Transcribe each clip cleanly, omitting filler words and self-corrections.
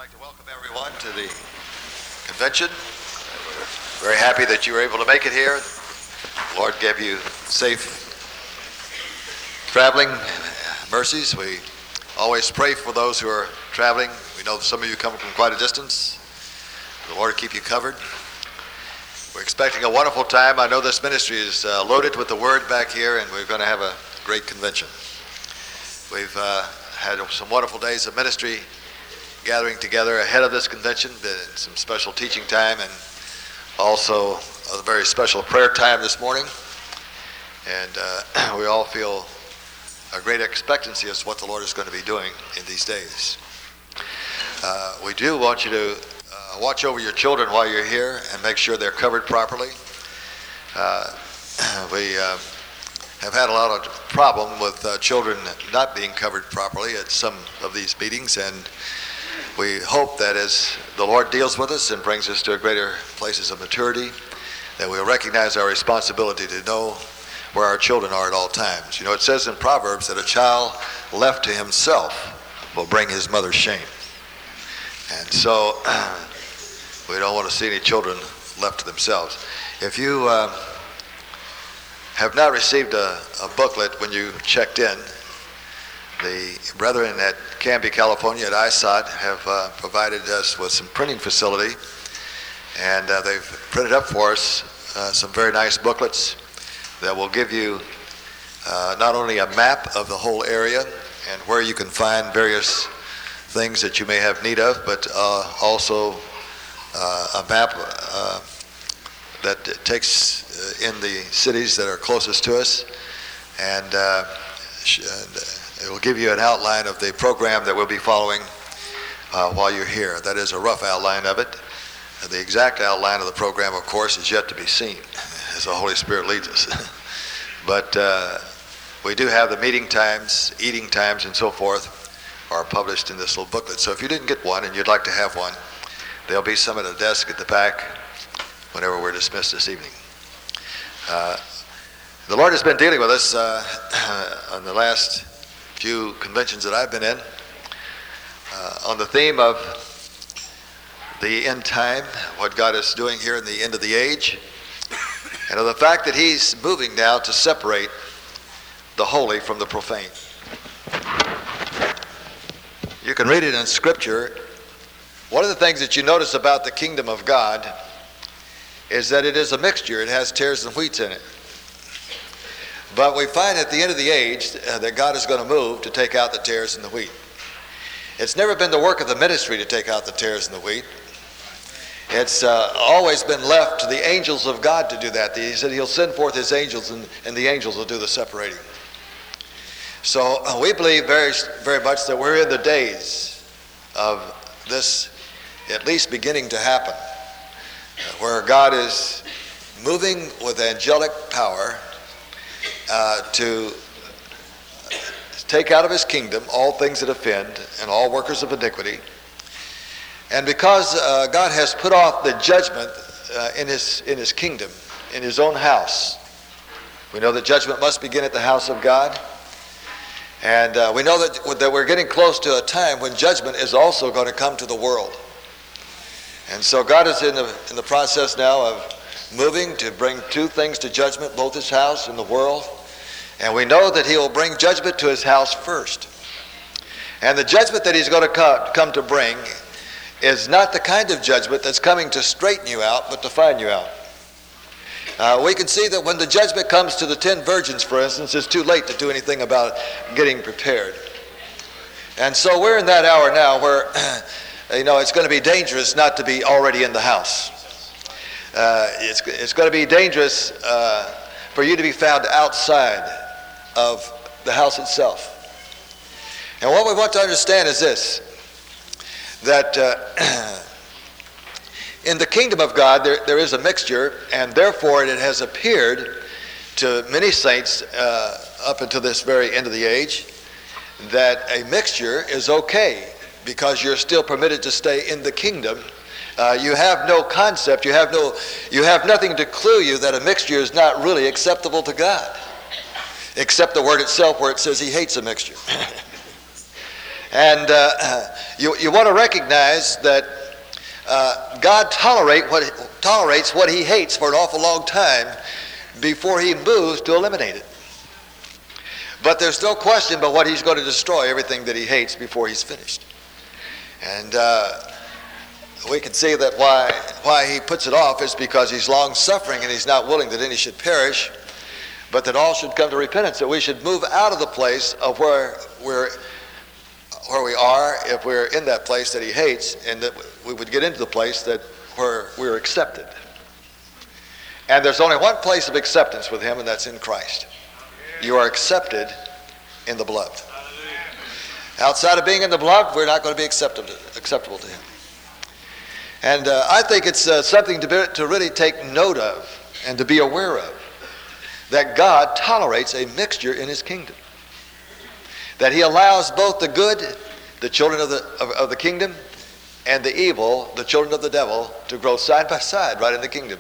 I'd like to welcome everyone to the convention. We're very happy that you were able to make it here. The Lord gave you safe traveling mercies. We always pray for those who are traveling. We know some of you come from quite a distance. The Lord keep you covered. We're expecting a wonderful time. I know this ministry is loaded with the Word back here, and we're going to have a great convention. We've had some wonderful days of ministry gathering together ahead of this convention, some special teaching time, and also a very special prayer time this morning. And we all feel a great expectancy as to what the Lord is going to be doing in these days. We do want you to watch over your children while you're here and make sure they're covered properly. We have had a lot of problem with children not being covered properly at some of these meetings, and we hope that as the Lord deals with us and brings us to greater places of maturity, that we'll recognize our responsibility to know where our children are at all times. You know, it says in Proverbs that a child left to himself will bring his mother's shame. And so we don't want to see any children left to themselves. If you have not received a booklet when you checked in, the brethren at Canby, California at ISOT have provided us with some printing facility, and they've printed up for us some very nice booklets that will give you not only a map of the whole area and where you can find various things that you may have need of, but also a map that takes in the cities that are closest to us, and it will give you an outline of the program that we'll be following while you're here. That is a rough outline of it. The exact outline of the program, of course, is yet to be seen as the Holy Spirit leads us. But we do have the meeting times, eating times, and so forth are published in this little booklet. So if you didn't get one and you'd like to have one, there'll be some at a desk at the back whenever we're dismissed this evening. The Lord has been dealing with us on the last few conventions that I've been in on the theme of the end time, what God is doing here in the end of the age, and of the fact that He's moving now to separate the holy from the profane. You can read it in Scripture. One of the things that you notice about the kingdom of God is that it is a mixture. It has tares and wheats in it. But we find at the end of the age that God is going to move to take out the tares and the wheat. It's never been the work of the ministry to take out the tares and the wheat. It's always been left to the angels of God to do that. He said He'll send forth His angels, and the angels will do the separating. So we believe very, very much that we're in the days of this at least beginning to happen, where God is moving with angelic power to take out of His kingdom all things that offend and all workers of iniquity. And because God has put off the judgment in his kingdom, in His own house, we know that judgment must begin at the house of God. And we know that we're getting close to a time when judgment is also going to come to the world. And so God is in the process now of moving to bring two things to judgment, both His house and the world. And we know that He will bring judgment to His house first. And the judgment that He's going to come to bring is not the kind of judgment that's coming to straighten you out, but to find you out. We can see that when the judgment comes to the 10 virgins, for instance, it's too late to do anything about getting prepared. And so we're in that hour now where it's going to be dangerous not to be already in the house. It's going to be dangerous for you to be found outside of the house itself. And what we want to understand is this, that in the kingdom of God there is a mixture, and therefore it has appeared to many saints up until this very end of the age that a mixture is okay because you're still permitted to stay in the kingdom. You have no concept, you have nothing to clue you that a mixture is not really acceptable to God, except the word itself where it says He hates a mixture. And you want to recognize that God tolerates what he hates for an awful long time before he moves to eliminate it. But there's no question but what he's going to destroy everything that he hates before he's finished. And we can see that why he puts it off is because he's long-suffering and he's not willing that any should perish, but that all should come to repentance, that we should move out of the place of where we are, if we're in that place that he hates, and that we would get into the place where we're accepted. And there's only one place of acceptance with him, and that's in Christ. You are accepted in the beloved. Outside of being in the beloved, we're not going to be acceptable to him. And I think it's something to really take note of and to be aware of, that God tolerates a mixture in his kingdom. That he allows both the good, the children of the kingdom, and the evil, the children of the devil, to grow side by side right in the kingdom.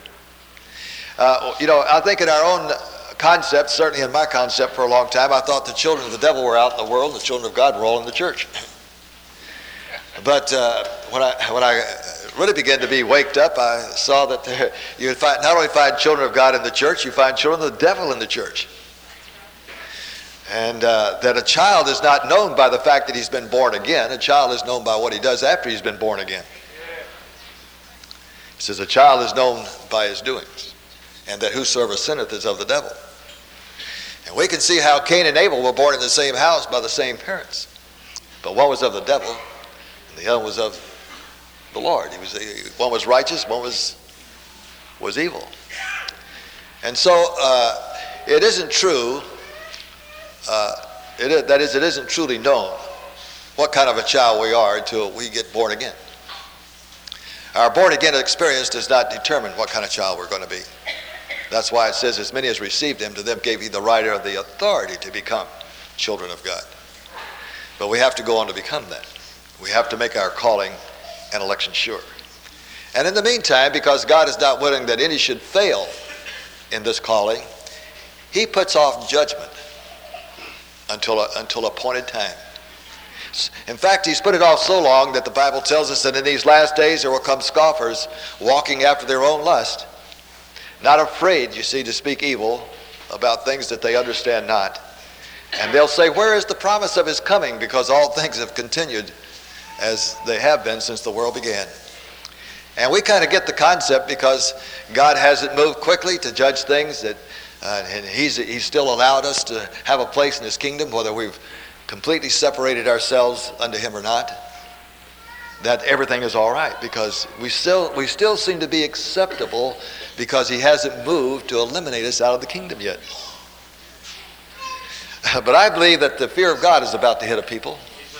I think in our own concept, certainly in my concept for a long time, I thought the children of the devil were out in the world and the children of God were all in the church. But when I really began to be waked up, I saw that you would not only find children of God in the church, you find children of the devil in the church. And that a child is not known by the fact that he's been born again. A child is known by what he does after he's been born again. He says a child is known by his doings, and that whosoever sinneth is of the devil. And we can see how Cain and Abel were born in the same house by the same parents. But one was of the devil, and the other was of the Lord. One was righteous, one was evil. And so it isn't true, it isn't truly known what kind of a child we are until we get born again. Our born again experience does not determine what kind of child we're going to be. That's why it says, as many as received him, to them gave he the right or the authority to become children of God. But we have to go on to become that. We have to make our calling and election sure. And in the meantime, because God is not willing that any should fail in this calling, he puts off judgment until appointed time. In fact, he's put it off so long that the Bible tells us that in these last days there will come scoffers walking after their own lust, not afraid, you see, to speak evil about things that they understand not. And they'll say, where is the promise of his coming? Because all things have continued as they have been since the world began. And we kind of get the concept because God hasn't moved quickly to judge things, that and he's still allowed us to have a place in his kingdom, whether we've completely separated ourselves unto him or not, that everything is all right, because we still seem to be acceptable because he hasn't moved to eliminate us out of the kingdom yet. But I believe that the fear of God is about to hit a people.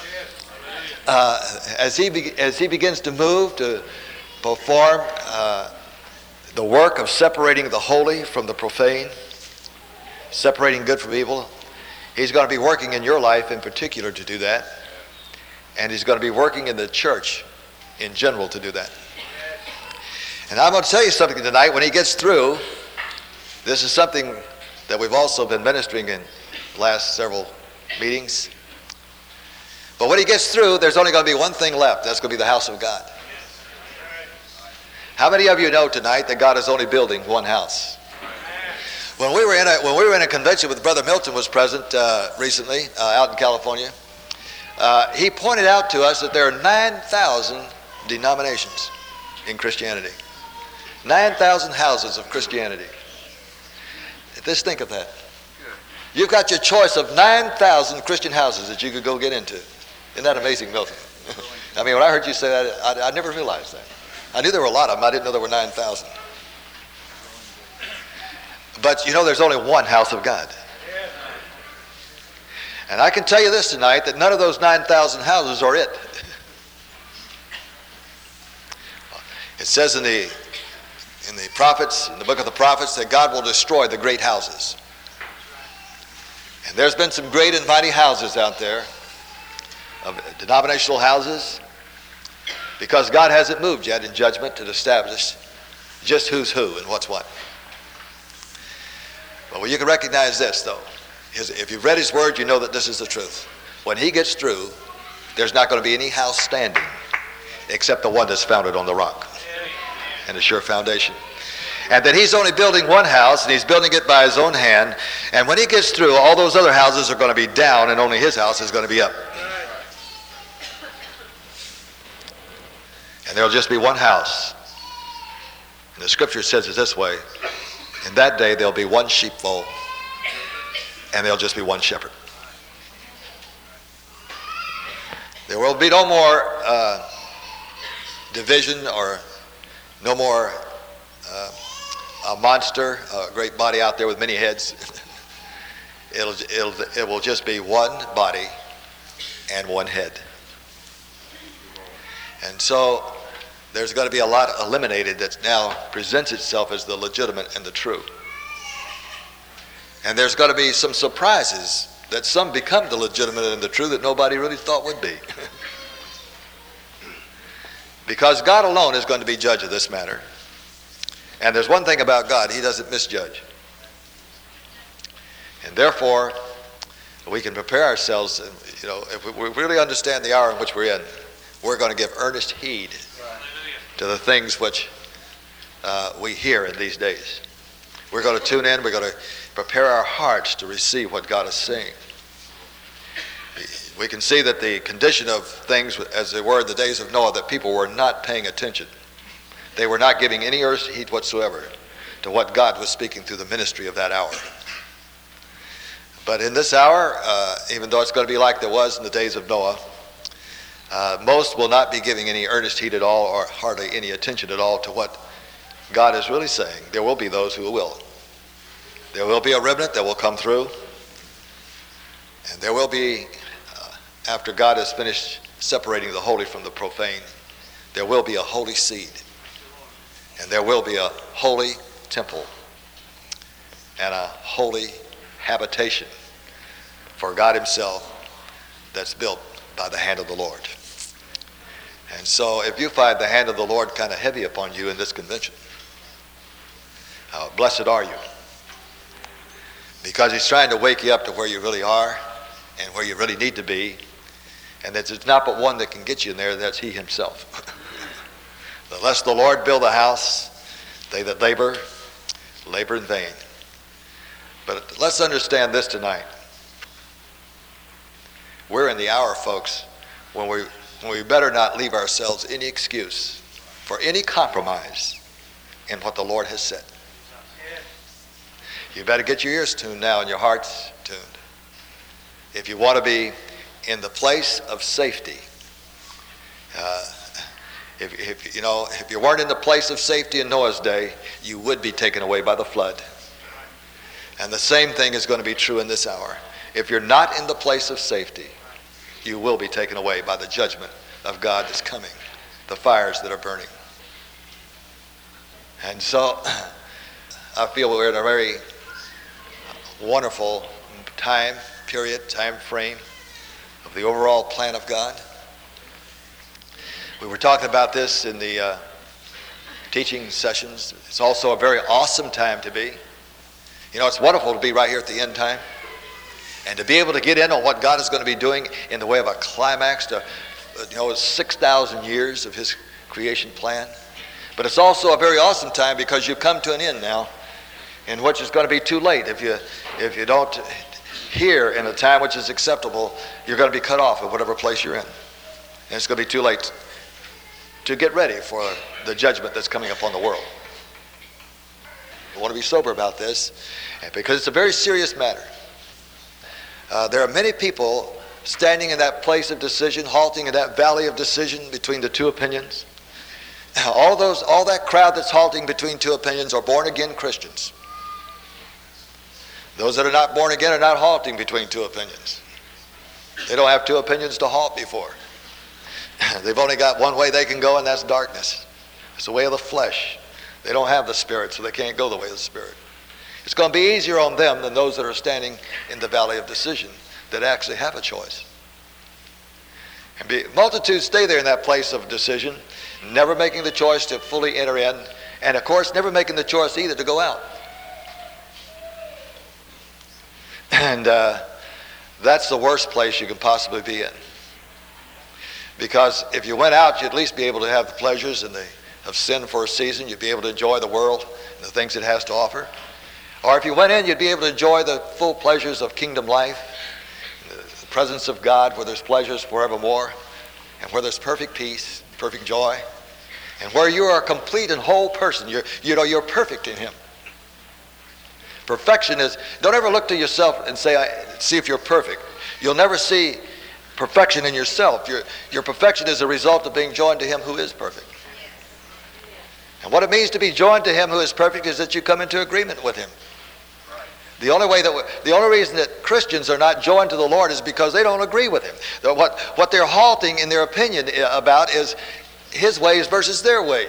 As he begins to move to perform the work of separating the holy from the profane, separating good from evil, he's going to be working in your life in particular to do that. And he's going to be working in the church in general to do that. And I'm going to tell you something tonight. When he gets through, this is something that we've also been ministering in the last several meetings. But when he gets through, there's only going to be one thing left. That's going to be the house of God. How many of you know tonight that God is only building one house? When we were in a convention with Brother Milton was present recently out in California, he pointed out to us that there are 9,000 denominations in Christianity. 9,000 houses of Christianity. Just think of that. You've got your choice of 9,000 Christian houses that you could go get into. Isn't that amazing, Milton? I mean, when I heard you say that, I never realized that. I knew there were a lot of them. I didn't know there were 9,000. But you know, there's only one house of God. And I can tell you this tonight, that none of those 9,000 houses are it. It says in the prophets, in the book of the prophets, that God will destroy the great houses. And there's been some great and mighty houses out there, of denominational houses, because God hasn't moved yet in judgment to establish just who's who and what's what. But well, you can recognize this, though. If you've read his word, you know that this is the truth. When he gets through, there's not going to be any house standing except the one that's founded on the rock and a sure foundation. And that he's only building one house, and he's building it by his own hand. And when he gets through, all those other houses are going to be down, and only his house is going to be up. And there'll just be one house. And the scripture says it this way: in that day there'll be one sheepfold, and there'll just be one shepherd. There will be no more division, or no more a monster, a great body out there with many heads. It will just be one body and one head. And so there's going to be a lot eliminated that now presents itself as the legitimate and the true. And there's going to be some surprises that some become the legitimate and the true that nobody really thought would be. Because God alone is going to be judge of this matter. And there's one thing about God: he doesn't misjudge. And therefore, we can prepare ourselves, and, if we really understand the hour in which we're in, we're going to give earnest heed to the things which we hear in these days. We're going to tune in. We're going to prepare our hearts to receive what God is saying. We can see that the condition of things as they were in the days of Noah, that people were not paying attention. They were not giving any earthly heed whatsoever to what God was speaking through the ministry of that hour. But in this hour, even though it's going to be like there was in the days of Noah, most will not be giving any earnest heed at all, or hardly any attention at all to what God is really saying. There will be those who will. There will be a remnant that will come through. And there will be, after God has finished separating the holy from the profane, there will be a holy seed. And there will be a holy temple and a holy habitation for God himself that's built by the hand of the Lord. And so if you find the hand of the Lord kind of heavy upon you in this convention, blessed are you. Because he's trying to wake you up to where you really are and where you really need to be. And that there's not but one that can get you in there, and that's he himself. Unless the Lord build a house, they that labor in vain. But let's understand this tonight. We're in the hour, folks, when we better not leave ourselves any excuse for any compromise in what the Lord has said. You better get your ears tuned now and your hearts tuned. If you want to be in the place of safety, if you weren't in the place of safety in Noah's day, you would be taken away by the flood. And the same thing is going to be true in this hour. If you're not in the place of safety, you will be taken away by the judgment of God that's coming, the fires that are burning. And so I feel we're in a very wonderful time frame of the overall plan of God. We were talking about this in the teaching sessions. It's also a very awesome time to be. It's wonderful to be right here at the end time and to be able to get in on what God is going to be doing in the way of a climax to, 6,000 years of his creation plan. But it's also a very awesome time because you've come to an end now, in which is going to be too late. If you don't hear in a time which is acceptable, you're going to be cut off at whatever place you're in. And it's going to be too late to get ready for the judgment that's coming upon the world. I want to be sober about this because it's a very serious matter. There are many people standing in that place of decision, halting in that valley of decision between the two opinions. All that crowd that's halting between two opinions are born again Christians. Those that are not born again are not halting between two opinions. They don't have two opinions to halt before. They've only got one way they can go, and that's darkness. It's the way of the flesh. They don't have the Spirit, so they can't go the way of the Spirit. It's going to be easier on them than those that are standing in the valley of decision that actually have a choice. And multitudes stay there in that place of decision, never making the choice to fully enter in, and of course never making the choice either to go out. And that's the worst place you can possibly be in. Because if you went out, you'd at least be able to have the pleasures of sin for a season. You'd be able to enjoy the world and the things it has to offer. Or if you went in, you'd be able to enjoy the full pleasures of kingdom life, the presence of God where there's pleasures forevermore, and where there's perfect peace, perfect joy, and where you are a complete and whole person. You're perfect in Him. Perfection is, don't ever look to yourself and see if you're perfect. You'll never see perfection in yourself. Your perfection is a result of being joined to Him who is perfect. And what it means to be joined to Him who is perfect is that you come into agreement with Him. The only reason that Christians are not joined to the Lord is because they don't agree with Him. What they're halting in their opinion about is His ways versus their ways.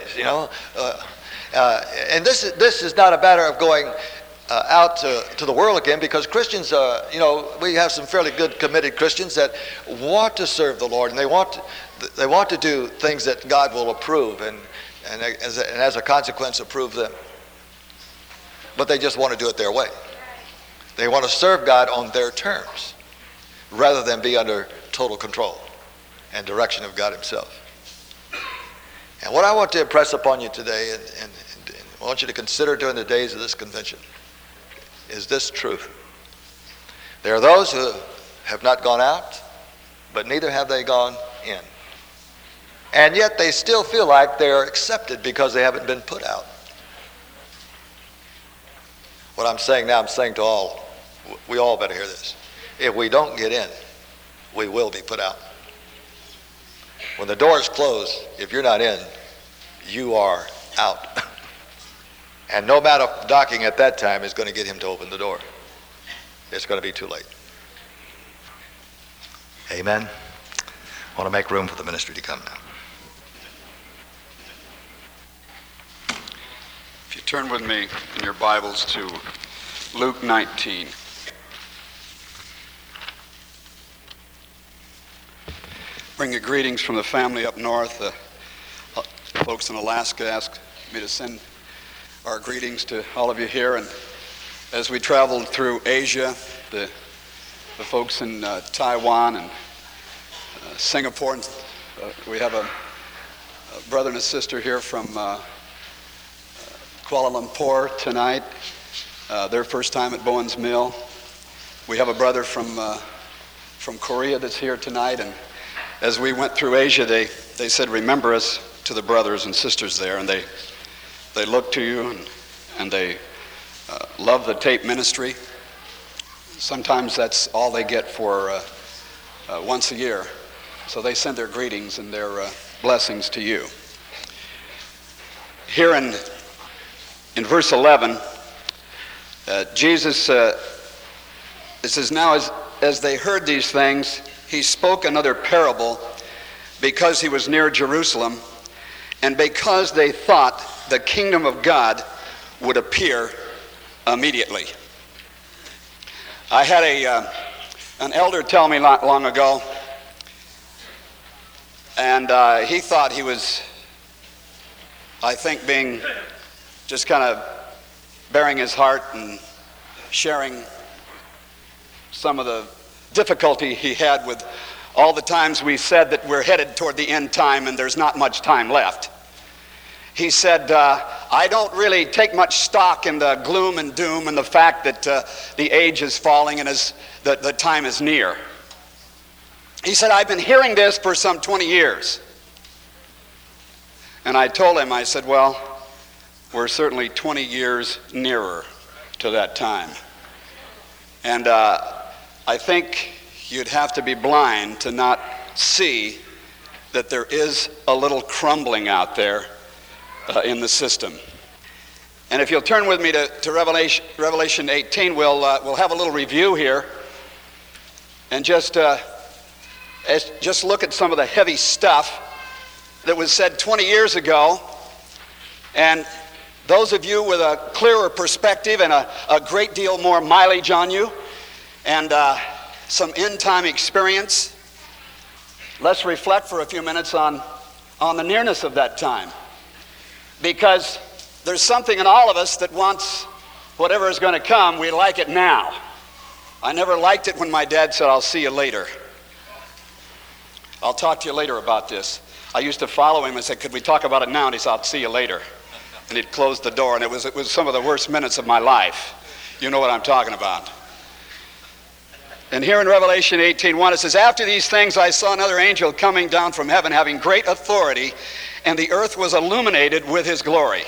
And this is not a matter of going out to the world again, because Christians, we have some fairly good committed Christians that want to serve the Lord, and they want to do things that God will approve, and as a consequence approve them. But they just want to do it their way. They want to serve God on their terms rather than be under total control and direction of God Himself. And what I want to impress upon you today, and I want you to consider during the days of this convention, is this truth. There are those who have not gone out, but neither have they gone in. And yet they still feel like they're accepted because they haven't been put out. What I'm saying now, I'm saying to all, we all better hear this. If we don't get in, we will be put out. When the doors close, if you're not in, you are out. And no amount of knocking at that time is going to get him to open the door. It's going to be too late. Amen. I want to make room for the ministry to come now. If you turn with me in your Bibles to Luke 19. Bring you greetings from the family up north. Folks in Alaska asked me to send our greetings to all of you here. And as we traveled through Asia, the folks in Taiwan and Singapore, and we have a brother and a sister here from Kuala Lumpur tonight, their first time at Bowen's Mill. We have a brother from Korea that's here tonight, and as we went through Asia, they said, remember us to the brothers and sisters there, and they look to you and they love the tape ministry. Sometimes that's all they get for once a year. So they send their greetings and their blessings to you. Here in verse 11, Jesus, it says, now as they heard these things, he spoke another parable because he was near Jerusalem and because they thought the kingdom of God would appear immediately. I had an elder tell me not long ago, and he thought he was, I think, being just kind of bearing his heart and sharing some of the difficulty he had with all the times we said that we're headed toward the end time and there's not much time left. He said, I don't really take much stock in the gloom and doom and the fact that the age is falling and the time is near. He said, I've been hearing this for some 20 years. And I told him, I said, well, we're certainly 20 years nearer to that time. And I think you'd have to be blind to not see that there is a little crumbling out there in the system. And if you'll turn with me to Revelation 18, we'll have a little review here and just look at some of the heavy stuff that was said 20 years ago. And those of you with a clearer perspective and a great deal more mileage on you and some end-time experience, let's reflect for a few minutes on the nearness of that time. Because there's something in all of us that wants whatever is going to come, we like it now. I never liked it when my dad said, I'll see you later. I'll talk to you later about this. I used to follow him and say, could we talk about it now? And he said, I'll see you later. And he'd close the door, and it was some of the worst minutes of my life. You know what I'm talking about. And here in Revelation 18:1, it says, after these things I saw another angel coming down from heaven, having great authority, and the earth was illuminated with his glory.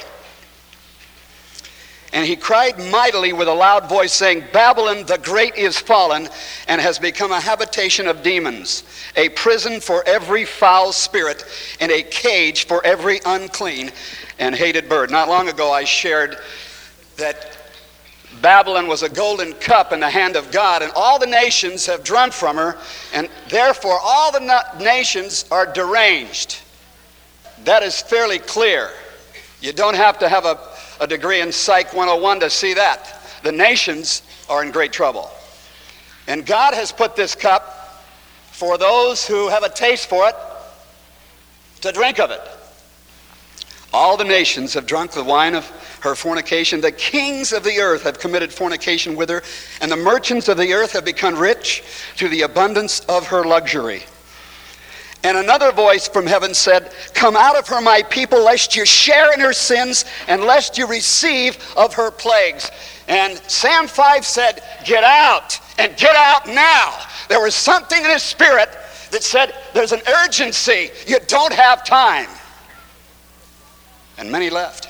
And he cried mightily with a loud voice, saying, Babylon the great is fallen, and has become a habitation of demons, a prison for every foul spirit, and a cage for every unclean and hated bird. Not long ago I shared that Babylon was a golden cup in the hand of God, and all the nations have drunk from her, and therefore all the nations are deranged. That is fairly clear. You don't have to have a degree in Psych 101 to see that. The nations are in great trouble. And God has put this cup for those who have a taste for it to drink of it. All the nations have drunk the wine of her fornication. The kings of the earth have committed fornication with her, and the merchants of the earth have become rich through the abundance of her luxury. And another voice from heaven said, come out of her, my people, lest you share in her sins, and lest you receive of her plagues. And Sam 5 said, get out, and get out now. There was something in his spirit that said, there's an urgency. You don't have time. And many left.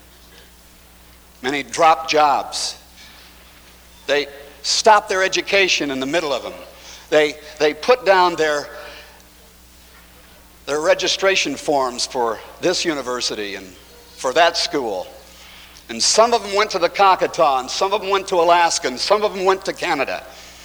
Many dropped jobs. They stopped their education in the middle of them. They put down their registration forms for this university and for that school. And some of them went to the Choctaw, and some of them went to Alaska, and some of them went to Canada.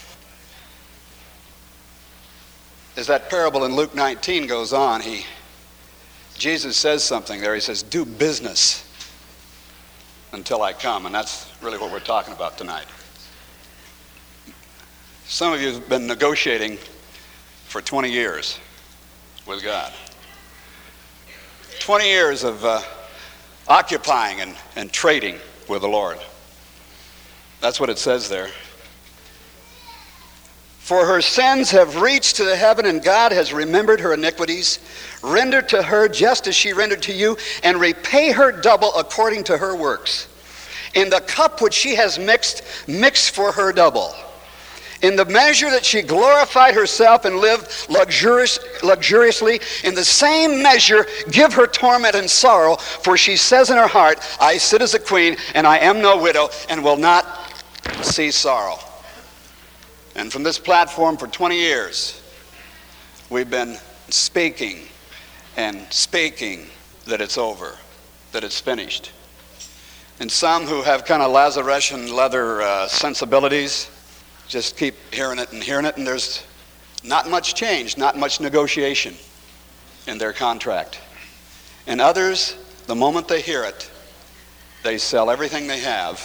As that parable in Luke 19 goes on, Jesus says something there. He says, do business until I come. And that's really what we're talking about tonight. Some of you have been negotiating for 20 years with God. 20 years of occupying and trading with the Lord. That's what it says there. For her sins have reached to the heaven, and God has remembered her iniquities. Render to her just as she rendered to you, and repay her double according to her works. In the cup which she has mixed, mix for her double. In the measure that she glorified herself and lived luxuriously, in the same measure give her torment and sorrow, for she says in her heart, I sit as a queen, and I am no widow, and will not see sorrow. And from this platform for 20 years, we've been speaking and speaking that it's over, that it's finished. And some who have kind of Lazareshian leather sensibilities just keep hearing it, and there's not much change, not much negotiation in their contract. And others, the moment they hear it, they sell everything they have,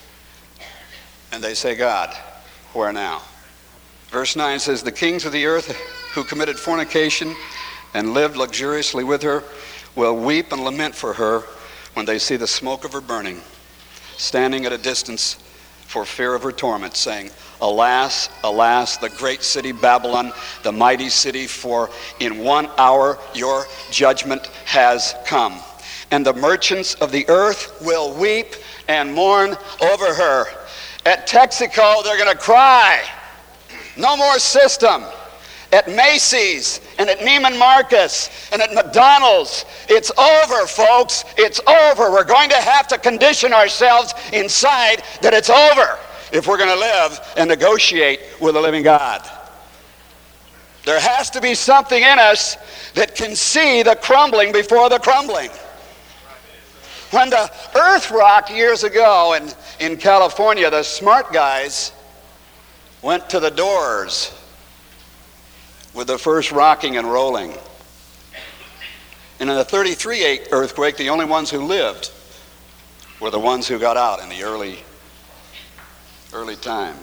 and they say, God, where now? Verse 9 says, the kings of the earth who committed fornication and lived luxuriously with her will weep and lament for her when they see the smoke of her burning, standing at a distance for fear of her torment, saying, alas, alas, the great city Babylon, the mighty city, for in 1 hour your judgment has come. And the merchants of the earth will weep and mourn over her. At Texaco, they're going to cry. No more system. At Macy's and at Neiman Marcus and at McDonald's, it's over, folks. It's over. We're going to have to condition ourselves inside that it's over if we're going to live and negotiate with the living God. There has to be something in us that can see the crumbling before the crumbling. When the earth rocked years ago in California, the smart guys went to the doors with the first rocking and rolling. And in the 33 earthquake, the only ones who lived were the ones who got out in the early time.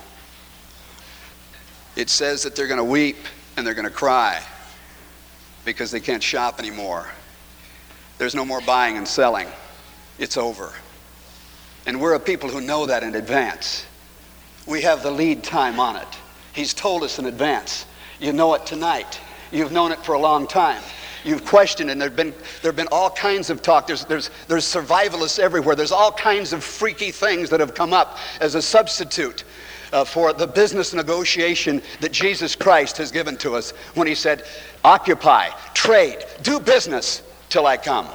It says that they're going to weep and they're going to cry because they can't shop anymore. There's no more buying and selling. It's over. And we're a people who know that in advance. We have the lead time on it. He's told us in advance. You know it tonight. You've known it for a long time. You've questioned, and there have been all kinds of talk. There's survivalists everywhere. There's all kinds of freaky things that have come up as a substitute for the business negotiation that Jesus Christ has given to us when he said, occupy, trade, do business till I come.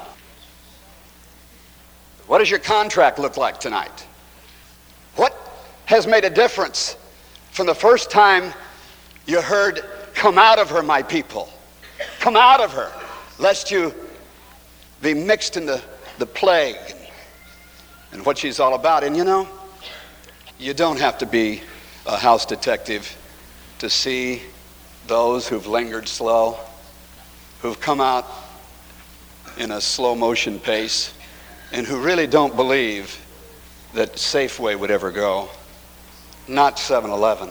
What does your contract look like tonight? What has made a difference from the first time you heard, come out of her, my people? Come out of her, lest you be mixed in the plague and what she's all about. And you know, you don't have to be a house detective to see those who've lingered slow, who've come out in a slow motion pace, and who really don't believe that Safeway would ever go, not 7-Eleven.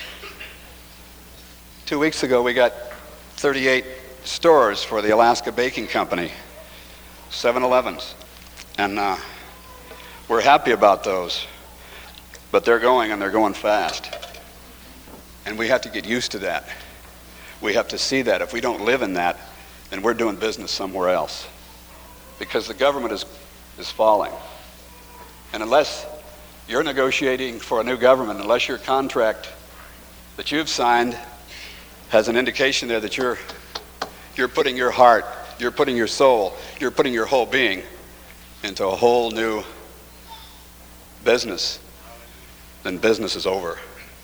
2 weeks ago, we got 38 stores for the Alaska Baking Company, 7-Elevens, and we're happy about those, but they're going, and they're going fast, and we have to get used to that. We have to see that. If we don't live in that, then we're doing business somewhere else, because the government is falling, and unless you're negotiating for a new government, unless your contract that you've signed has an indication there that you're putting your heart, you're putting your soul, you're putting your whole being into a whole new business, then business is over.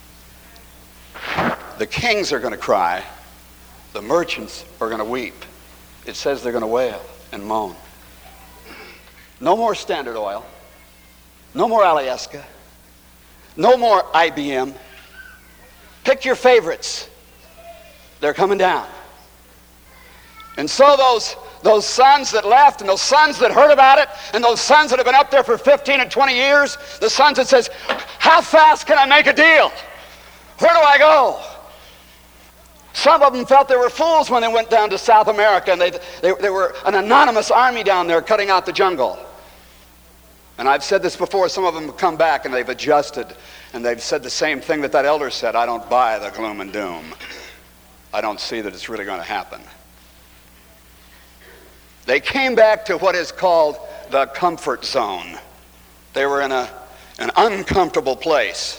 The kings are going to cry. The merchants are going to weep. It says they're going to wail and moan. No more Standard Oil. No more Alyeska. No more IBM. Pick your favorites. They're coming down. And so those sons that left, and those sons that heard about it, and those sons that have been up there for 15 and 20 years, the sons that says, how fast can I make a deal? Where do I go? Some of them felt they were fools when they went down to South America, and they were an anonymous army down there cutting out the jungle. And I've said this before, some of them have come back and they've adjusted, and they've said the same thing that elder said, I don't buy the gloom and doom. I don't see that it's really going to happen. They came back to what is called the comfort zone. They were in an uncomfortable place.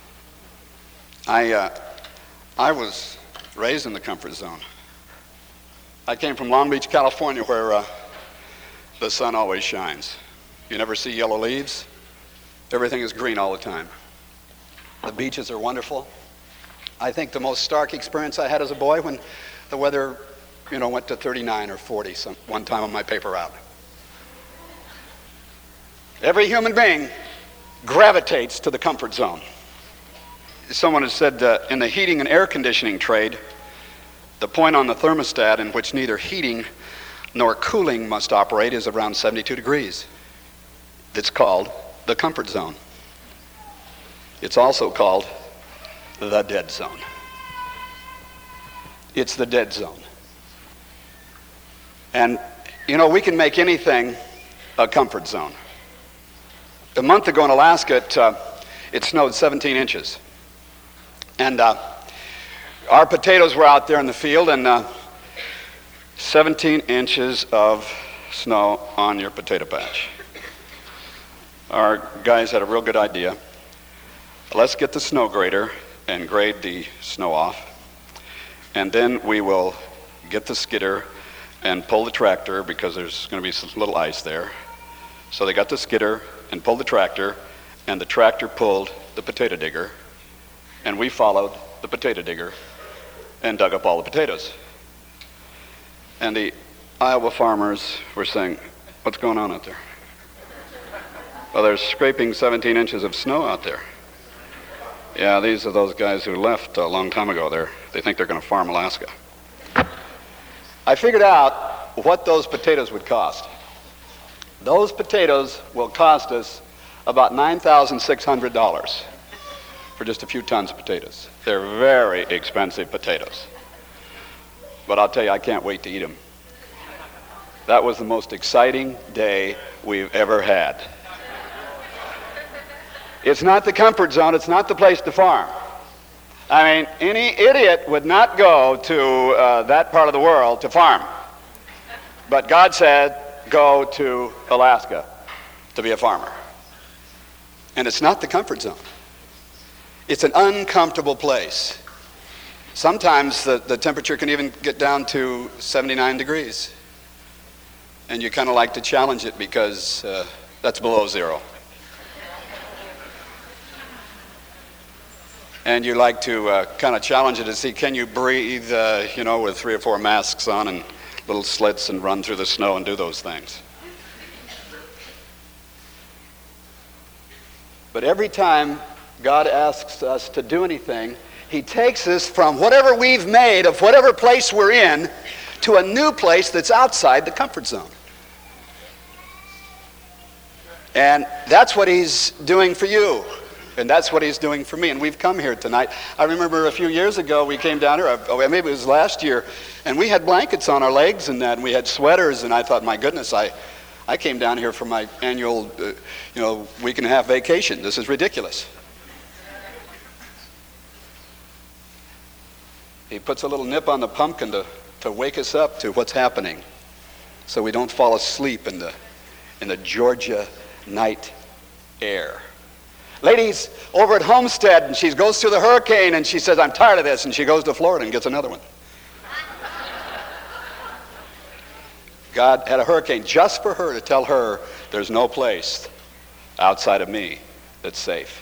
I was raised in the comfort zone. I came from Long Beach, California, where the sun always shines. You never see yellow leaves. Everything is green all the time. The beaches are wonderful. I think the most stark experience I had as a boy when the weather, went to 39 or 40 one time on my paper route. Every human being gravitates to the comfort zone. Someone has said in the heating and air conditioning trade, the point on the thermostat in which neither heating nor cooling must operate is around 72 degrees. It's called the comfort zone. It's also called the dead zone. It's the dead zone. And, we can make anything a comfort zone. A month ago in Alaska, it snowed 17 inches. And our potatoes were out there in the field, and 17 inches of snow on your potato patch. Our guys had a real good idea. Let's get the snow grader and grade the snow off, and then we will get the skidder and pull the tractor, because there's going to be some little ice there. So they got the skidder and pulled the tractor, and the tractor pulled the potato digger, and we followed the potato digger and dug up all the potatoes. And the Iowa farmers were saying, what's going on out there? Well, they're scraping 17 inches of snow out there. Yeah, these are those guys who left a long time ago. They think they're going to farm Alaska. I figured out what those potatoes would cost. Those potatoes will cost us about $9,600 for just a few tons of potatoes. They're very expensive potatoes. But I'll tell you, I can't wait to eat them. That was the most exciting day we've ever had. It's not the comfort zone. It's not the place to farm. I mean, any idiot would not go to that part of the world to farm. But God said, go to Alaska to be a farmer. And it's not the comfort zone. It's an uncomfortable place. Sometimes the temperature can even get down to 79 degrees. And you kind of like to challenge it because that's below zero. And you like to kind of challenge it to see, can you breathe, with 3 or 4 masks on and little slits and run through the snow and do those things. But every time God asks us to do anything, he takes us from whatever we've made of whatever place we're in to a new place that's outside the comfort zone. And that's what he's doing for you. And that's what he's doing for me. And we've come here tonight. I remember a few years ago we came down here, maybe it was last year, and we had blankets on our legs and that, and we had sweaters, and I thought, my goodness, I came down here for my annual, week and a half vacation. This is ridiculous. He puts a little nip on the pumpkin to wake us up to what's happening so we don't fall asleep in the Georgia night air. Ladies over at Homestead, and she goes through the hurricane, and she says, I'm tired of this, and she goes to Florida and gets another one. God had a hurricane just for her to tell her there's no place outside of me that's safe.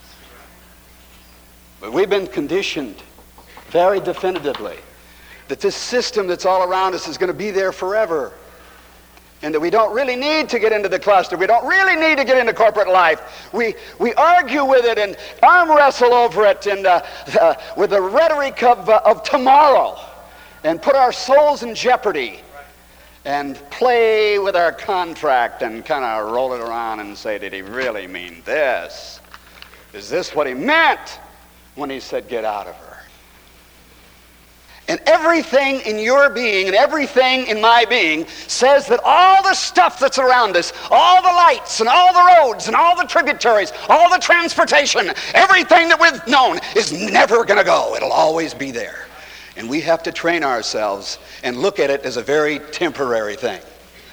But we've been conditioned very definitively that this system that's all around us is going to be there forever. And that we don't really need to get into the cluster. We don't really need to get into corporate life. We argue with it and arm wrestle over it and with the rhetoric of tomorrow and put our souls in jeopardy and play with our contract and kind of roll it around and say, did he really mean this? Is this what he meant when he said, get out of her? And everything in your being and everything in my being says that all the stuff that's around us, all the lights and all the roads and all the tributaries, all the transportation, everything that we've known is never going to go. It'll always be there. And we have to train ourselves and look at it as a very temporary thing.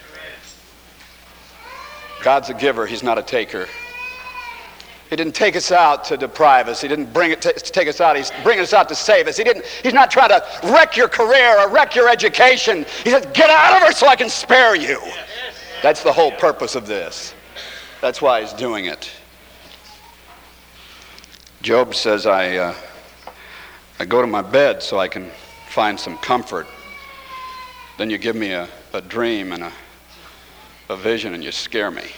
God's a giver. He's not a taker. He didn't take us out to deprive us. He didn't take us out. He's bringing us out to save us. He's not trying to wreck your career or wreck your education. He said, get out of her so I can spare you. That's the whole purpose of this. That's why he's doing it. Job says, I go to my bed so I can find some comfort. Then you give me a dream and a vision and you scare me.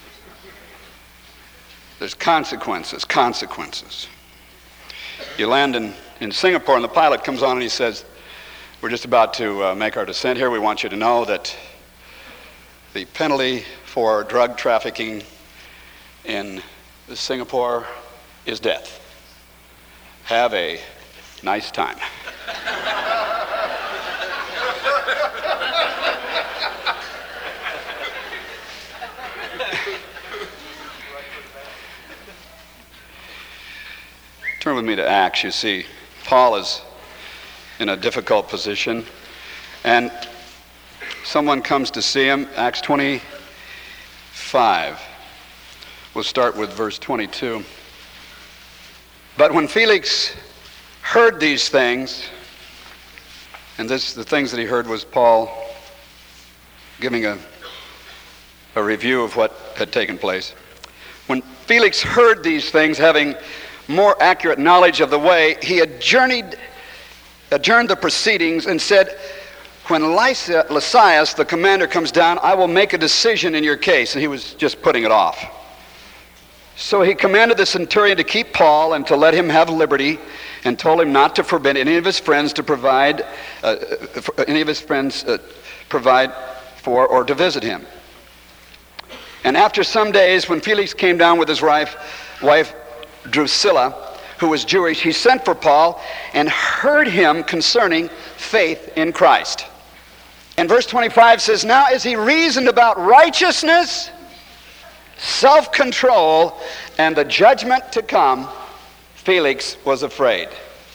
There's consequences. You land in Singapore and the pilot comes on and he says, we're just about to make our descent here. We want you to know that the penalty for drug trafficking in Singapore is death. Have a nice time. Turn with me to Acts. You see, Paul is in a difficult position, and someone comes to see him. Acts 25. We'll start with verse 22. But when Felix heard these things, and the things that he heard was Paul giving a review of what had taken place. When Felix heard these things, having more accurate knowledge of the way, he adjourned the proceedings and said, when Lysias, the commander, comes down, I will make a decision in your case. And he was just putting it off. So he commanded the centurion to keep Paul and to let him have liberty, and told him not to forbid any of his friends to provide for or to visit him. And after some days, when Felix came down with his wife Drusilla, who was Jewish, he sent for Paul and heard him concerning faith in Christ. And verse 25 says, now as he reasoned about righteousness, self-control, and the judgment to come, Felix was afraid.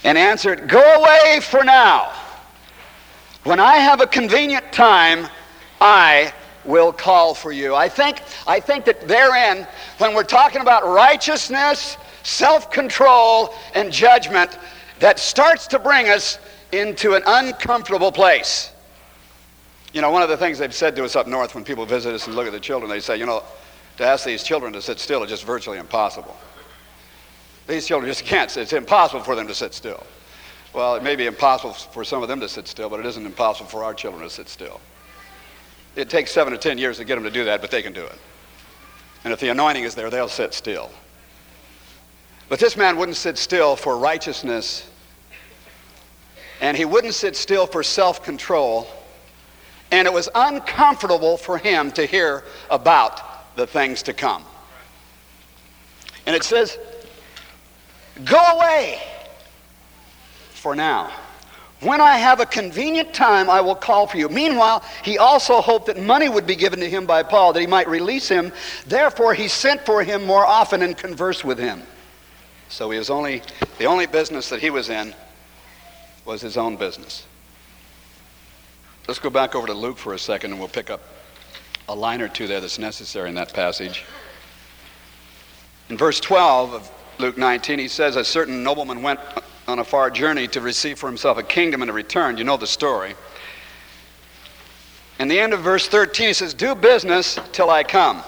and answered, "Go away for now. When I have a convenient time, I will call for you." I think that therein, when we're talking about righteousness, self-control, and judgment, that starts to bring us into an uncomfortable place. You know, one of the things they've said to us up north when people visit us and look at the children, they say, to ask these children to sit still is just virtually impossible. These children just can't. It's impossible for them to sit still. Well, it may be impossible for some of them to sit still, but it isn't impossible for our children to sit still. It takes 7 to 10 years to get them to do that, but they can do it. And if the anointing is there, they'll sit still. But this man wouldn't sit still for righteousness, and he wouldn't sit still for self-control, and it was uncomfortable for him to hear about the things to come. And it says, "Go away for now. When I have a convenient time, I will call for you." Meanwhile, he also hoped that money would be given to him by Paul, that he might release him. Therefore, he sent for him more often and conversed with him. So the only business that he was in was his own business. Let's go back over to Luke for a second, and we'll pick up a line or two there that's necessary in that passage. In verse 12 of Luke 19, he says, "A certain nobleman went on a far journey to receive for himself a kingdom and to return." You know the story. In the end of verse 13, he says, "Do business till I come."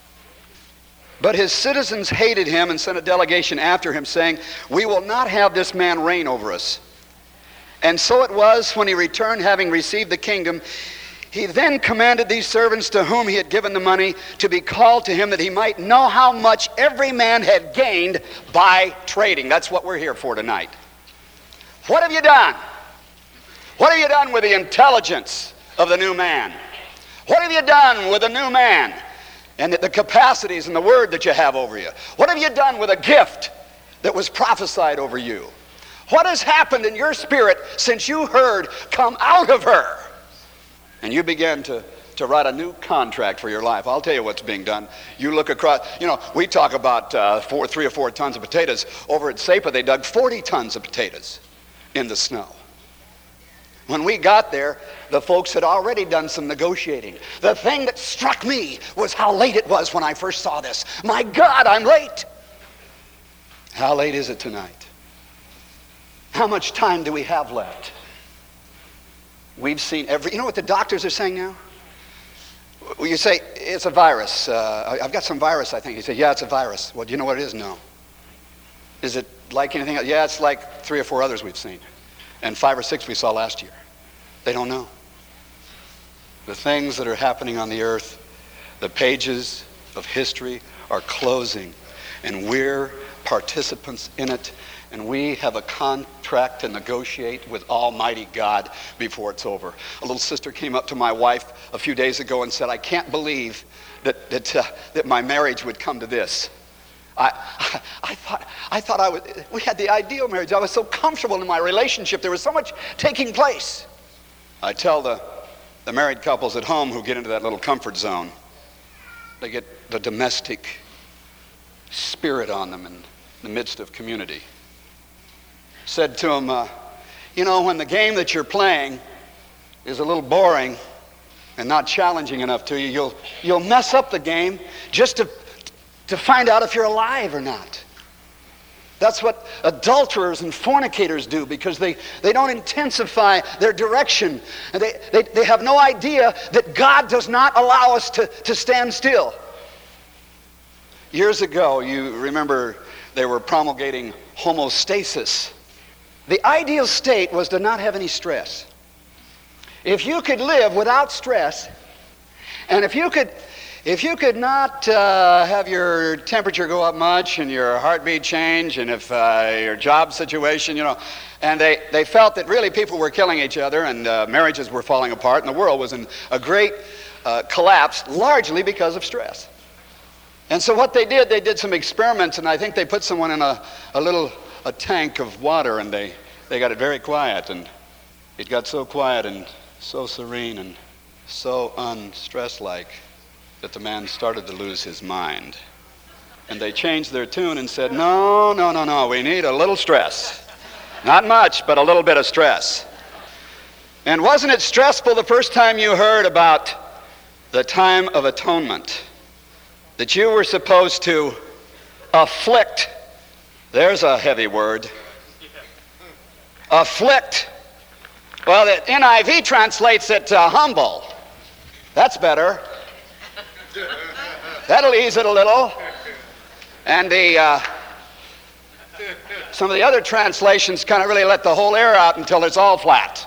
But his citizens hated him and sent a delegation after him, saying, "We will not have this man reign over us." And so it was, when he returned, having received the kingdom, he then commanded these servants to whom he had given the money to be called to him, that he might know how much every man had gained by trading. That's what we're here for tonight. What have you done? What have you done with the intelligence of the new man? What have you done with the new man and the capacities and the word that you have over you? What have you done with a gift that was prophesied over you? What has happened in your spirit since you heard, "Come out of her"? And you began to write a new contract for your life. I'll tell you what's being done. You look across, we talk about 3 or 4 tons of potatoes. Over at Sapa, they dug 40 tons of potatoes in the snow. When we got there, the folks had already done some negotiating. The thing that struck me was how late it was when I first saw this. My God, I'm late. How late is it tonight? How much time do we have left? We've seen you know what the doctors are saying now? Well, you say, "It's a virus. I've got some virus, I think." You say, "Yeah, it's a virus." Well, do you know what it is? No. Is it like anything else? Yeah, it's like 3 or 4 others we've seen. And 5 or 6 we saw last year. They don't know. The things that are happening on the earth, the pages of history are closing, and we're participants in it. And we have a contract to negotiate with Almighty God before it's over. A little sister came up to my wife a few days ago and said, "I can't believe that my marriage would come to this. We had the ideal marriage. I was so comfortable in my relationship. There was so much taking place." I tell the married couples at home who get into that little comfort zone, they get the domestic spirit on them in the midst of community. Said to him, when the game that you're playing is a little boring and not challenging enough to you, you'll mess up the game just to find out if you're alive or not. That's what adulterers and fornicators do, because they don't intensify their direction. And they have no idea that God does not allow us to stand still. Years ago, you remember they were promulgating homeostasis. The ideal state was to not have any stress. If you could live without stress, and if you could not have your temperature go up much and your heartbeat change, and if your job situation, and they felt that really people were killing each other, and marriages were falling apart, and the world was in a great collapse, largely because of stress. And so what they did some experiments, and I think they put someone in a tank of water, and they got it very quiet, and it got so quiet and so serene and so unstress-like that the man started to lose his mind. And they changed their tune and said, no, we need a little stress. Not much, but a little bit of stress. And wasn't it stressful the first time you heard about the time of atonement? That you were supposed to afflict, there's a heavy word, afflict. Well, the NIV translates it humble. That's better. That'll ease it a little. And some of the other translations kind of really let the whole air out until it's all flat.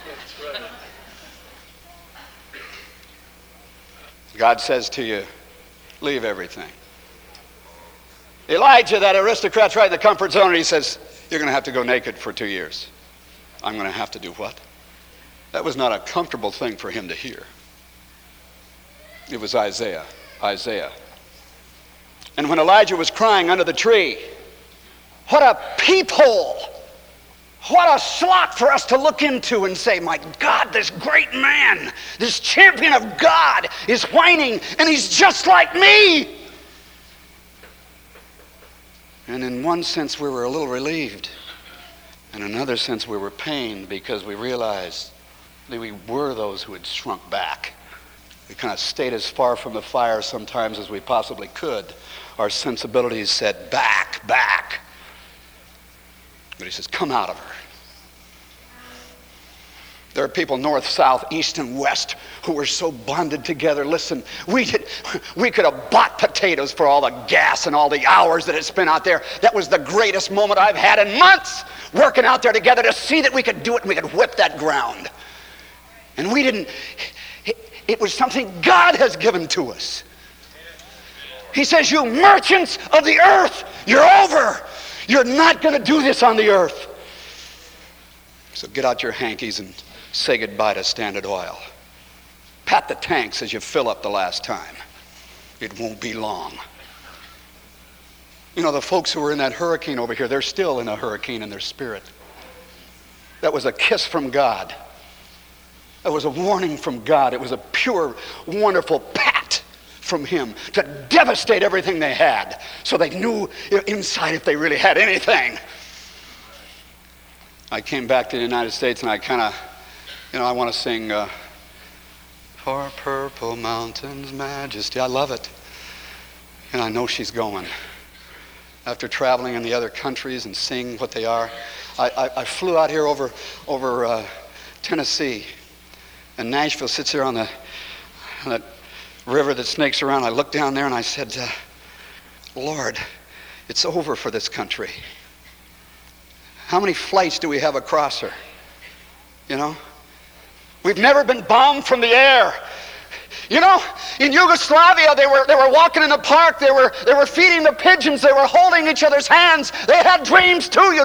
God says to you, leave everything. Elijah, that aristocrat's right in the comfort zone, and he says, you're going to have to go naked for 2 years. I'm going to have to do what? That was not a comfortable thing for him to hear. It was Isaiah. And when Elijah was crying under the tree, what a peephole, what a slot for us to look into and say, my God, this great man, this champion of God is whining, and he's just like me. And in one sense, we were a little relieved. In another sense, we were pained because we realized that we were those who had shrunk back. We kind of stayed as far from the fire sometimes as we possibly could. Our sensibilities said, back. But he says, come out of her. There are people north, south, east, and west who were so bonded together. Listen, we could have bought potatoes for all the gas and all the hours that it's been out there. That was the greatest moment I've had in months, working out there together to see that we could do it and we could whip that ground. And we didn't, it was something God has given to us. He says, you merchants of the earth, you're over. You're not going to do this on the earth. So get out your hankies and say goodbye to Standard Oil. Pat the tanks as you fill up the last time. It won't be long. You know, the folks who were in that hurricane over here, they're still in a hurricane in their spirit. That was a kiss from God. That was a warning from God. It was a pure, wonderful pat from him to devastate everything they had, so they knew inside if they really had anything. I came back to the United States and I kind of, I want to sing For Purple Mountains Majesty. I love it. And I know she's going. After traveling in the other countries and seeing what they are, I flew out here over Tennessee, and Nashville sits there on that river that snakes around. I looked down there and I said, Lord, it's over for this country. How many flights do we have across her? We've never been bombed from the air. In Yugoslavia, they were walking in the park. They were feeding the pigeons. They were holding each other's hands. They had dreams too,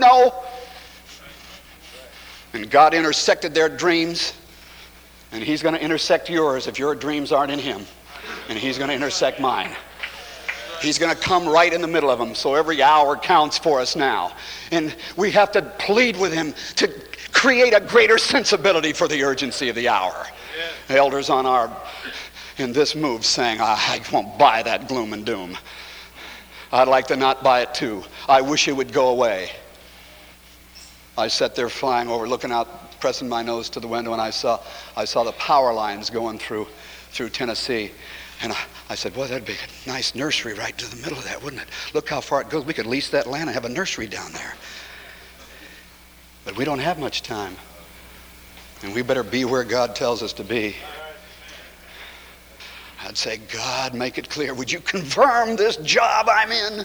And God intersected their dreams, and he's going to intersect yours if your dreams aren't in him. And he's going to intersect mine. He's going to come right in the middle of them, so every hour counts for us now. And we have to plead with him to create a greater sensibility for the urgency of the hour. Yeah. The elders in this move saying, I won't buy that gloom and doom. I'd like to not buy it too. I wish it would go away. I sat there flying over, looking out, pressing my nose to the window, and I saw the power lines going through Tennessee. And I said, well, that'd be a nice nursery right to the middle of that, wouldn't it? Look how far it goes. We could lease that land and have a nursery down there. But we don't have much time. And we better be where God tells us to be. I'd say, God, make it clear. Would you confirm this job I'm in?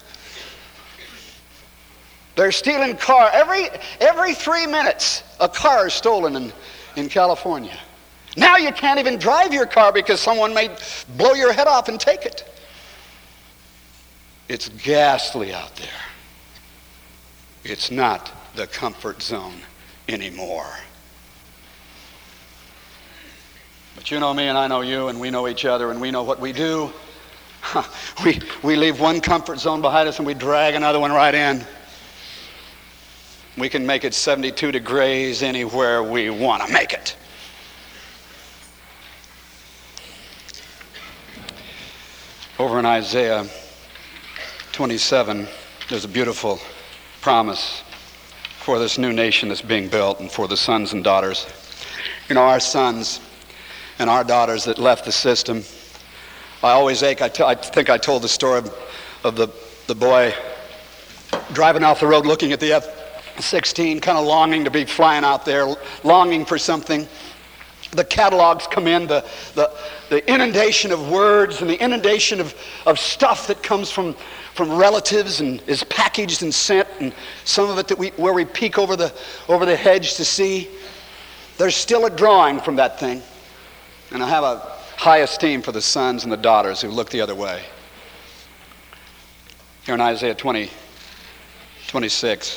They're stealing cars. Every 3 minutes, a car is stolen in California. Now you can't even drive your car because someone may blow your head off and take it. It's ghastly out there. It's not the comfort zone anymore. But you know me and I know you, and we know each other, and we know what we do. We leave one comfort zone behind us and we drag another one right in. We can make it 72 degrees anywhere we want to make it. Over in Isaiah 27, there's a beautiful promise. for this new nation that's being built and for the sons and daughters. You know, our sons and our daughters that left the system, I always ache. I think I told the story of the boy driving off the road looking at the F-16, kind of longing to be flying out there, longing for something. The catalogs come in, the inundation of words and the inundation of stuff that comes from relatives and is packaged and sent, and some of it where we peek over the hedge to see. There's still a drawing from that thing. And I have a high esteem for the sons and the daughters who look the other way. Here in Isaiah 26,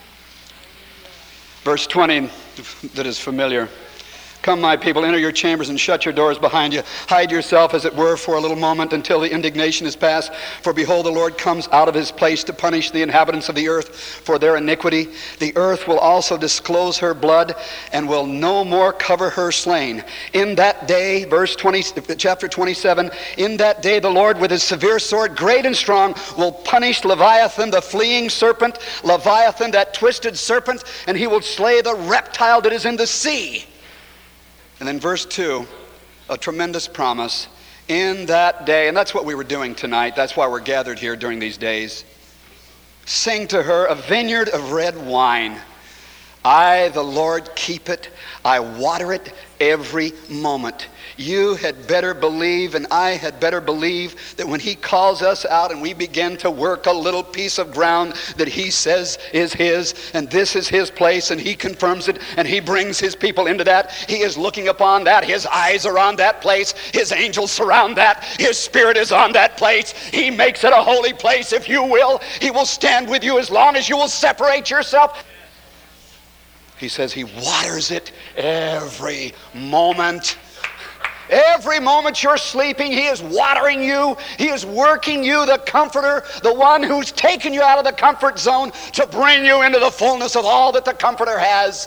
verse 20, that is familiar. Come, my people, enter your chambers and shut your doors behind you. Hide yourself, as it were, for a little moment until the indignation is past. For behold, the Lord comes out of his place to punish the inhabitants of the earth for their iniquity. The earth will also disclose her blood and will no more cover her slain. In that day, chapter 27, in that day the Lord with his severe sword, great and strong, will punish Leviathan, the fleeing serpent, Leviathan, that twisted serpent, and he will slay the reptile that is in the sea. And then verse 2, a tremendous promise. In that day, and that's what we were doing tonight. That's why we're gathered here during these days. Sing to her a vineyard of red wine. I, the Lord, keep it. I water it every moment. You had better believe, and I had better believe, that when he calls us out and we begin to work a little piece of ground that he says is his, and this is his place, and he confirms it, and he brings his people into that, he is looking upon that. His eyes are on that place. His angels surround that. His spirit is on that place. He makes it a holy place, if you will. He will stand with you as long as you will separate yourself. He says he waters it every moment. Every moment you're sleeping, he is watering you. He is working you, the comforter, the one who's taken you out of the comfort zone to bring you into the fullness of all that the comforter has.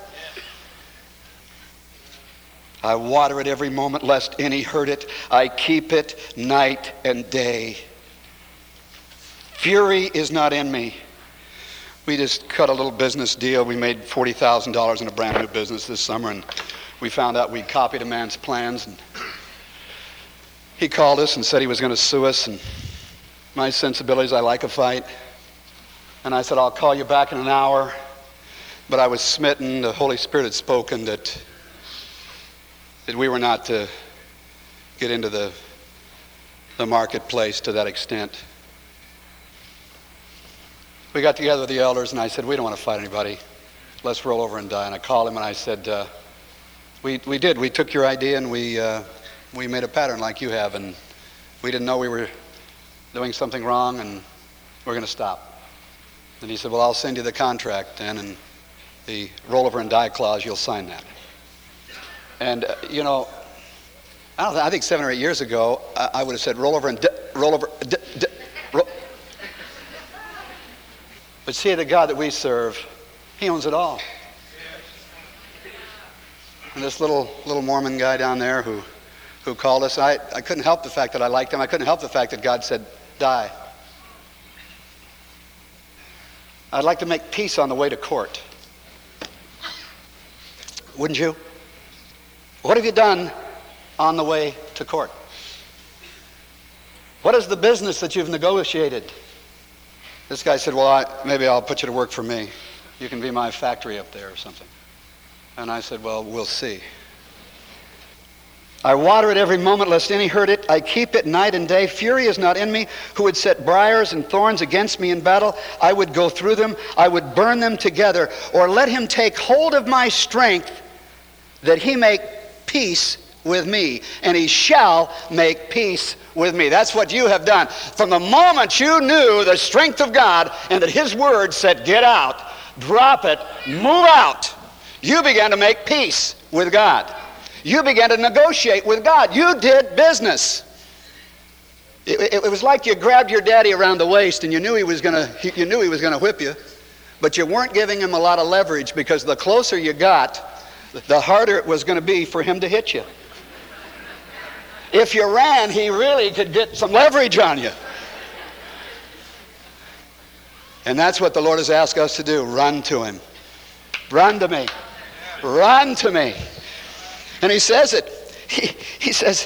I water it every moment lest any hurt it. I keep it night and day. Fury is not in me. We just cut a little business deal. We made $40,000 in a brand new business this summer, and we found out we'd copied a man's plans, and he called us and said he was going to sue us, and my sensibilities, I like a fight. And I said, I'll call you back in an hour. But I was smitten. The Holy Spirit had spoken that we were not to get into the marketplace to that extent. We got together with the elders, and I said, we don't want to fight anybody. Let's roll over and die. And I called him, and I said, we did. We took your idea, and we made a pattern like you have, and we didn't know we were doing something wrong, and we're going to stop. And he said, well, I'll send you the contract then, and the roll over and die clause, you'll sign that. And, I think 7 or 8 years ago, I would have said, roll over and roll over. Roll. But see, the God that we serve, he owns it all. And this little Mormon guy down there who called us, I couldn't help the fact that I liked him. I couldn't help the fact that God said, die. I'd like to make peace on the way to court. Wouldn't you? What have you done on the way to court? What is the business that you've negotiated? This guy said, well, maybe I'll put you to work for me. You can be my factory up there or something. And I said, well, we'll see. I water it every moment lest any hurt it. I keep it night and day. Fury is not in me. Who would set briars and thorns against me in battle? I would go through them. I would burn them together. Or let him take hold of my strength, that he make peace with me. And he shall make peace with me. That's what you have done. From the moment you knew the strength of God and that his word said, get out, drop it, move out, you began to make peace with God. You began to negotiate with God. You did business. It was like you grabbed your daddy around the waist and you knew he was going to whip you, but you weren't giving him a lot of leverage, because the closer you got, the harder it was going to be for him to hit you. If you ran, he really could get some leverage on you. And that's what the Lord has asked us to do, run to him. Run to me. Run to me. And he says it. He says,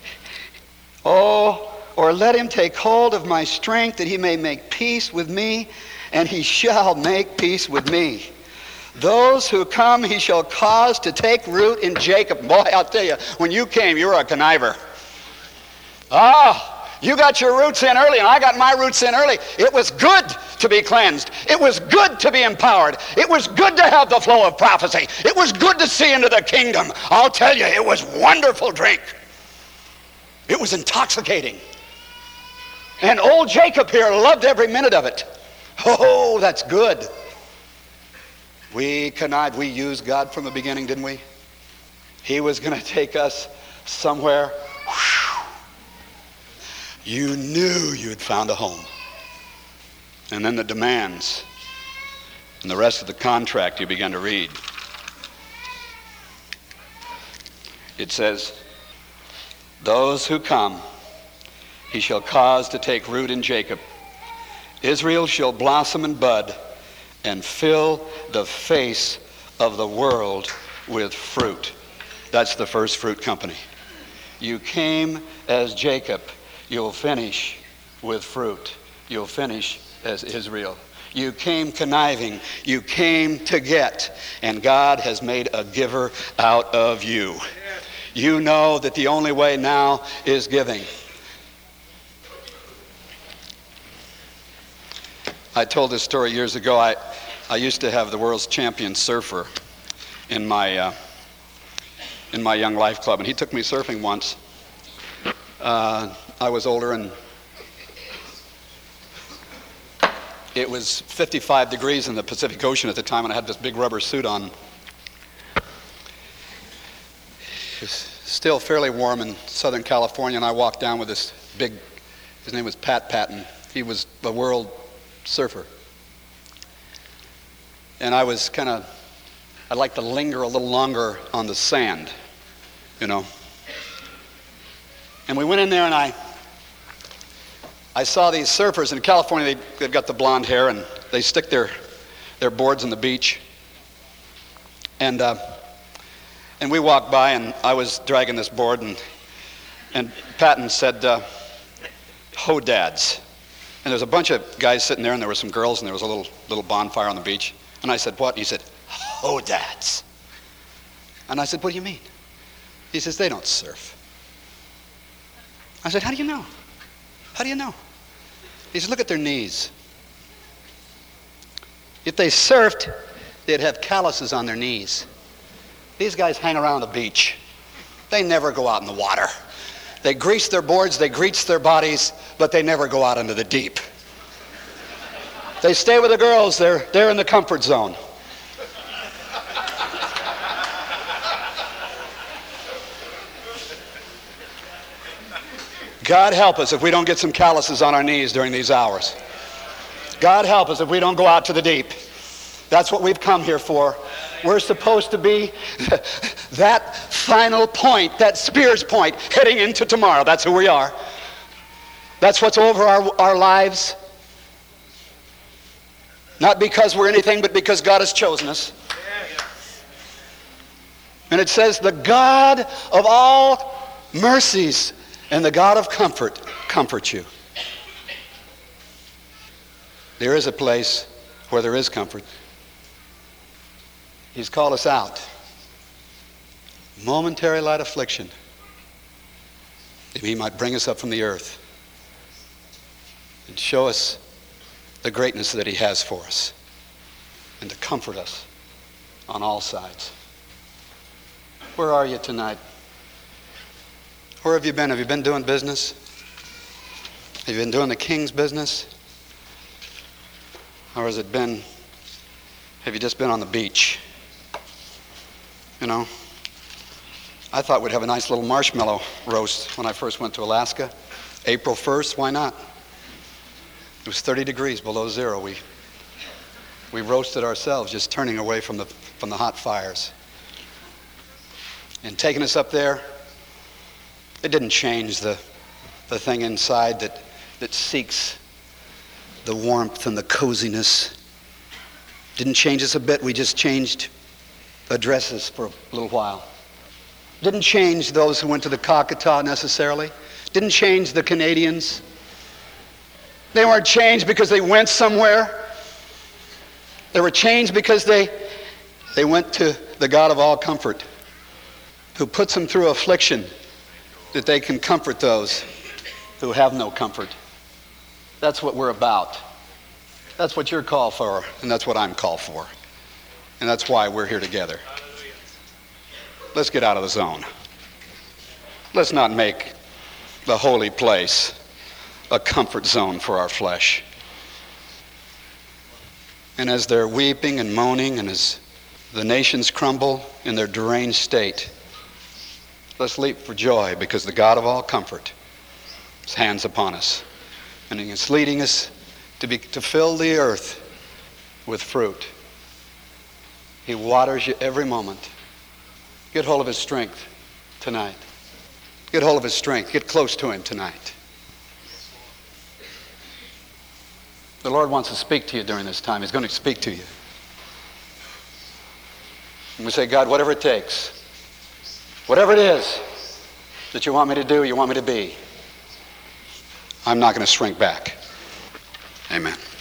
oh, or let him take hold of my strength that he may make peace with me, and he shall make peace with me. Those who come he shall cause to take root in Jacob. Boy, I'll tell you, when you came, you were a conniver. You got your roots in early, and I got my roots in early. It was good to be cleansed. It was good to be empowered. It was good to have the flow of prophecy. It was good to see into the kingdom. I'll tell you, it was wonderful drink. It was intoxicating. And old Jacob here loved every minute of it. Oh, that's good. We connived. We used God from the beginning, didn't we? He was going to take us somewhere. You knew you'd found a home. And then the demands and the rest of the contract you began to read. It says, those who come, he shall cause to take root in Jacob. Israel shall blossom and bud and fill the face of the world with fruit. That's the first fruit company. You came as Jacob. You'll finish with fruit. You'll finish as Israel. You came conniving. You came to get. And God has made a giver out of you. You know that the only way now is giving. I told this story years ago. I used to have the world's champion surfer in my young life club, and he took me surfing once. I was older, and it was 55 degrees in the Pacific Ocean at the time, and I had this big rubber suit on. It was still fairly warm in Southern California, and I walked down with this big, his name was Pat Patton. He was the world surfer. And I was I'd like to linger a little longer on the sand, you know. And we went in there, and I saw these surfers in California. They've got the blonde hair, and they stick their boards on the beach. And we walked by, and I was dragging this board, and Patton said, "Ho dads." And there was a bunch of guys sitting there, and there were some girls, and there was a little bonfire on the beach. And I said, "What?" He said, "Ho dads." And I said, "What do you mean?" He says, "They don't surf." I said, "How do you know? How do you know?" He said, "Look at their knees. If they surfed, they'd have calluses on their knees. These guys hang around the beach. They never go out in the water. They grease their boards, they grease their bodies, but they never go out into the deep. They stay with the girls. They're in the comfort zone." God help us if we don't get some calluses on our knees during these hours. God help us if we don't go out to the deep. That's what we've come here for. We're supposed to be that final point, that spear's point, heading into tomorrow. That's who we are. That's what's over our lives. Not because we're anything, but because God has chosen us. And it says, the God of all mercies and the God of comfort you. There is a place where there is comfort. He's called us out. Momentary light affliction, that he might bring us up from the earth and show us the greatness that he has for us and to comfort us on all sides. Where are you tonight? Where have you been? Have you been doing business? Have you been doing the king's business? Or have you just been on the beach? You know, I thought we'd have a nice little marshmallow roast when I first went to Alaska. April 1st, why not? It was 30 degrees below zero. We roasted ourselves, just turning away from the hot fires. And taking us up there, it didn't change the thing inside that seeks the warmth and the coziness Didn't change us a bit. We just changed addresses for a little while. Didn't change those who went to the Kakata necessarily. Didn't change the Canadians. They weren't changed because they went somewhere. They were changed because they went to the God of all comfort, who puts them through affliction that they can comfort those who have no comfort. That's what we're about. That's what you're called for, and that's what I'm called for. And that's why we're here together. Let's get out of the zone. Let's not make the holy place a comfort zone for our flesh. And as they're weeping and moaning, and as the nations crumble in their deranged state, let's leap for joy, because the God of all comfort, his hand's upon us, and he is leading us to fill the earth with fruit. He waters you every moment. Get hold of his strength tonight. Get hold of his strength. Get close to him tonight. The Lord wants to speak to you during this time. He's going to speak to you. And we say, God, whatever it takes, whatever it is that you want me to do, you want me to be, I'm not going to shrink back. Amen.